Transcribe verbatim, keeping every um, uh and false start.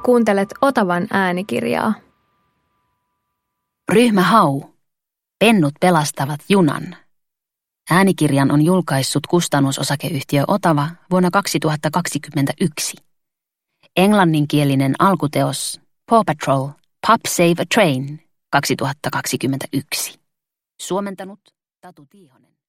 Kuuntelet Otavan äänikirjaa. Ryhmä Hau. Pennut pelastavat junan. Äänikirjan on julkaissut kustannusosakeyhtiö Otava vuonna kaksituhattakaksikymmentäyksi. Englanninkielinen alkuteos Paw Patrol, Pup Save a Train kaksituhattakaksikymmentäyksi. Suomentanut Tatu Tiihonen.